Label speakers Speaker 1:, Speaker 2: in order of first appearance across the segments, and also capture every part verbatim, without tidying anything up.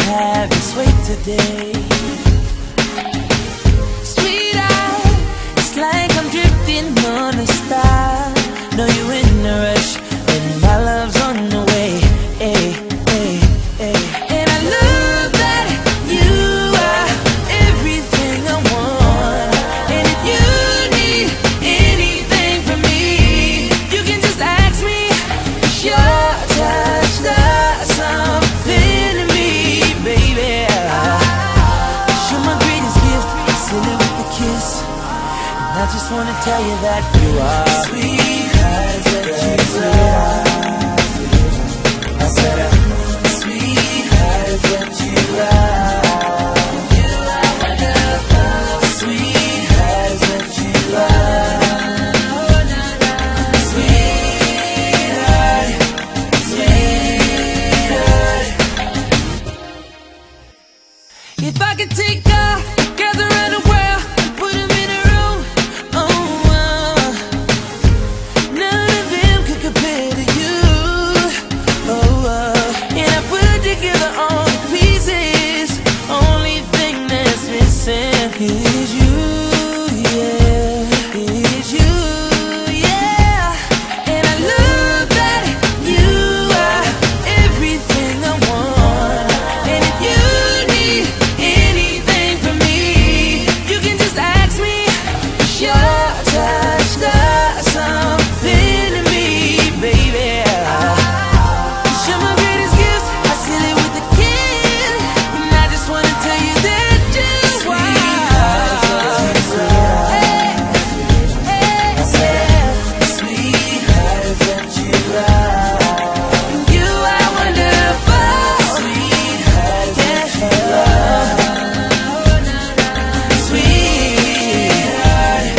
Speaker 1: have its way today. Sweetheart, it's like I'm drifting on a star. Know you in a rush, and my love's on the way. Hey, hey, hey. And I love that you are everything I want. And if you need anything from me, you can just ask me. Your touch does something to me, baby. You're my greatest gift, seal it with a kiss. And I just wanna tell you that you are sweetheart, that you are. I said, uh, sweetheart, that you are. You are wonderful, sweetheart, that you are. Sweetheart, sweetheart. If I could take a gather around the world and put them in a room, oh, uh, none of them could compare to you. Oh, uh, and I put together all the pieces. Only thing that's missing is you, yeah, is you, yeah. And I love that you are everything I want. And if you need anything from me, you can just ask me. Your touch does something to me, baby. You're my greatest gift, I seal it with a kiss. And I just wanna tell you that you are. Hey, hey, yeah. Sweetheart, that you are. You are wonderful, sweetheart, that you are. Sweetheart,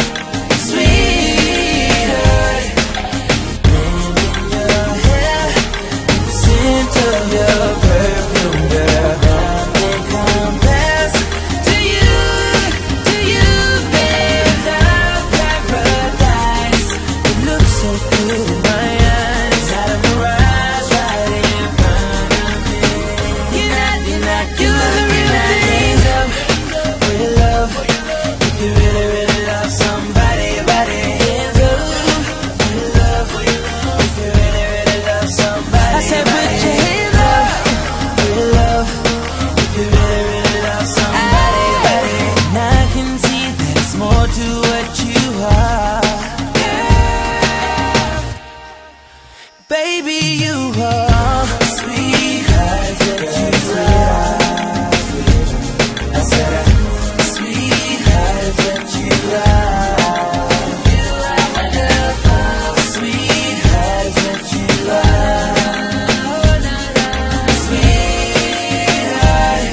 Speaker 1: sweetheart. Wind in your hair, the scent of your perfume, girl. Nothing compares to you, to you, babe. Love paradise. It looks so good in my eyes. Out of mirage right in front of me. You're not, you're not, you're the real thing. Real love, if you really, really love somebody, body hands up. Real love, if you really, really love somebody, I said put your hands up. Real love, if you really, really love somebody, body. And I can see that it's more to what you are. Baby, you are sweetheart, that you are. I said, uh, sweetheart, that you are. You are wonderful, sweetheart, that you are. Sweetheart,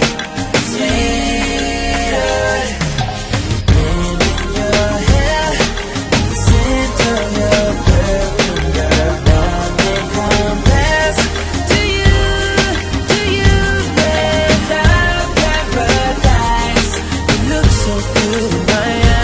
Speaker 1: sweetheart. Wind in your hair, the scent of your perfume, girl. Nothing compares to you, to you, babe. Love paradise. It looks so good in my eyes.